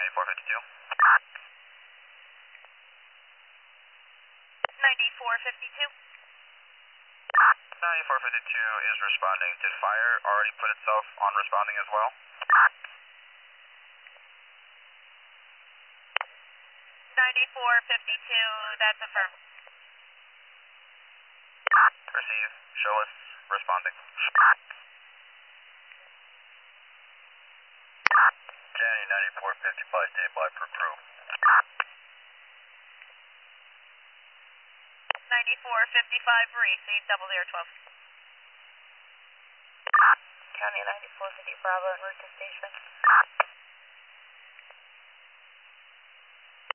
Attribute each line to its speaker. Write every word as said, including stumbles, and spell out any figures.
Speaker 1: ninety-four fifty-two.
Speaker 2: ninety-four fifty-two.
Speaker 1: ninety-four fifty-two is responding. Did fire already put itself on responding as well?
Speaker 2: ninety-four fifty-two, that's affirmed.
Speaker 1: Receive. Show us responding. Jenny ninety-four fifty-five, standby for crew.
Speaker 2: ninety-four fifty-five, receive, double zero twelve. County ninety-four fifty, Bravo, en route to station.